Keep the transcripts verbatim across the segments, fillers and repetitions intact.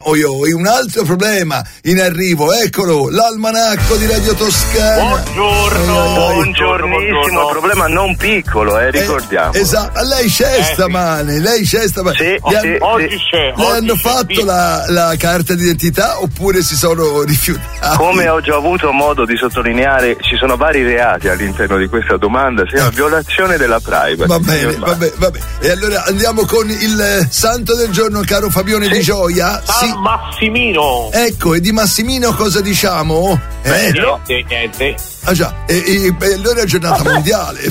oi oi, un altro problema in arrivo, eccolo, l'almanacco di Radio Toscana. Buongiorno, oi, oi, oi. buongiornissimo, problema non piccolo, eh, ricordiamo. Eh, esatto, lei c'è eh, stamane, sì. lei c'è stamane. Sì, Gli sì, hanno, oggi c'è. Le oggi hanno c'è, fatto sì. la, la carta d'identità oppure si sono rifiutati? Come ho già avuto modo di sottolineare, ci sono vari reati all'interno di questa domanda, sia una violazione della privacy. Va bene, va bene, va bene. E allora andiamo con il eh, santo del giorno, caro Fabione sì. Di Gioia. San sì. Massimino. Ecco, e di Massimino cosa diciamo? Eh? Niente, niente. Ah già, e, e, e allora è giornata Vabbè. mondiale.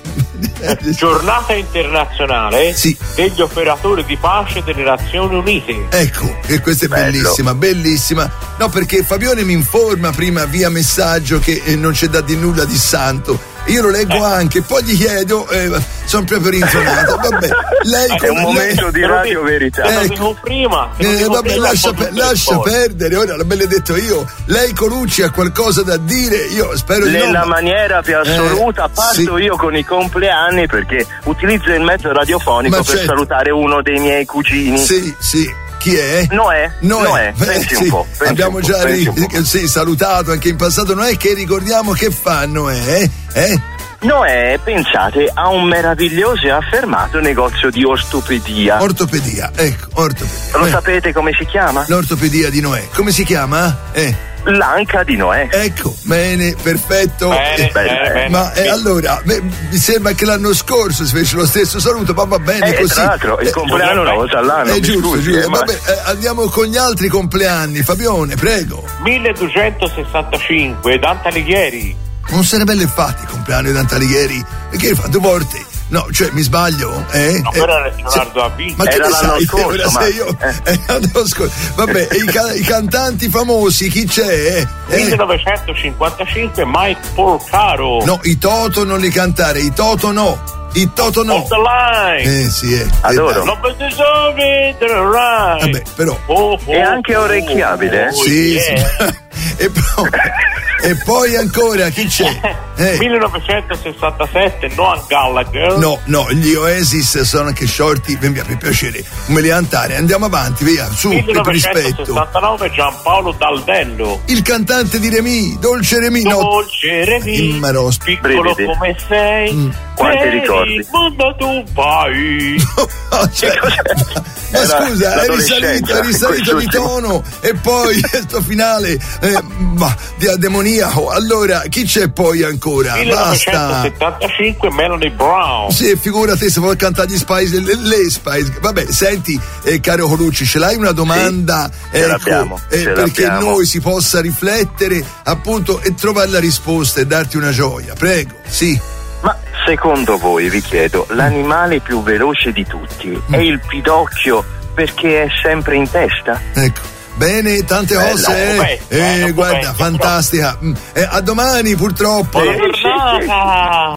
Giornata internazionale sì. degli operatori di pace delle Nazioni Unite. Ecco, che questa è Bello. bellissima, bellissima. No, perché Fabione mi informa prima via messaggio che eh, non c'è da di nulla di santo. Io lo leggo eh. anche, poi gli chiedo, eh, sono proprio rinzonato. Vabbè, lei è un momento lei, di radio verità. Te lo ecco. dico prima. Te lo Eh, dico vabbè, prima, lascia, poi per, lascia perdere, ora l'ho detto io. Lei Colucci ha qualcosa da dire? Io spero di no. Nella maniera più assoluta, eh, parto sì. io con i compleanni perché utilizzo il mezzo radiofonico Ma per certo. salutare uno dei miei cugini. Sì, sì. Chi è? Noè. Noè. Noè. Beh, Pensi sì. un po'. pensi Abbiamo un po', già pensi ri- un po'. sì, salutato anche in passato Noè, che ricordiamo che fa Noè, eh? Noè, pensate, ha un meraviglioso e affermato negozio di ortopedia. Ortopedia, ecco, ortopedia. Lo Eh, sapete come si chiama? L'ortopedia di Noè. Come si chiama? Eh. L'anca di Noè. Ecco, bene, perfetto. Bene, Eh, bene, bene. Ma eh, Sì. allora, beh, mi sembra che l'anno scorso si fece lo stesso saluto, ma va bene Eh, così. tra l'altro, il Eh, compleanno una volta all'anno. È mi giusto, scusi, giusto. eh, ma- Vabbè, eh, andiamo con gli altri compleanni. Fabione, prego. milleduecentosessantacinque, Dante Alighieri. Non se ne belle infatti il compleanno di Dante Alighieri. Perché hai fatto due volte? No, cioè mi sbaglio? Eh? No, Eh, però era Leonardo da Vinci. Ma che Era ne l'anno sai? scorso, Ora ma- sei io. Eh, l'anno scorso. Vabbè, e i, ca- i cantanti famosi, chi c'è? Eh? millenovecentocinquantacinque, Mike Porcaro. No, i Toto non li cantare, i Toto no. I Toto no. On the line. Eh sì, eh. Adoro. Eh, Non mi deserve the right. Vabbè, però. Oh, oh, È anche orecchiabile, eh? oh, Sì, yeah. sì. E poi, e poi ancora chi c'è? Eh. millenovecentosessantasette, Noah Gallagher. No, no, gli Oasis sono anche shorty, mi per piacere, me li andare, andiamo avanti, via, su, per rispetto. millenovecentosessantanove, Giampaolo Daldello. Il cantante di Remy, Dolce Remy, no. Dolce Remy, Immero, piccolo brividi. come sei, Mm. Quanti per ricordi. il mondo tu vai. cioè, ma Era scusa, è risalito, l'adolescenza, è risalito di quest'ultimo. tono e poi questo finale eh, ma, di demoniaco. Allora, chi c'è poi ancora? Basta. millenovecentosettantacinque, Melanie Brown. Sì, figurati se vuoi cantare gli Spice, le, le Spice. Vabbè, senti, eh, caro Colucci, ce l'hai una domanda? Sì, ce l'abbiamo, eh, ce perché l'abbiamo. noi si possa riflettere appunto e trovare la risposta e darti una gioia. Prego, sì. Ma secondo voi, vi chiedo, l'animale più veloce di tutti è il pidocchio perché è sempre in testa? Ecco. Bene, tante Bella, cose, eh, beh, eh, eh, guarda, beh, fantastica. Mm, eh, a domani purtroppo. Buona giornata.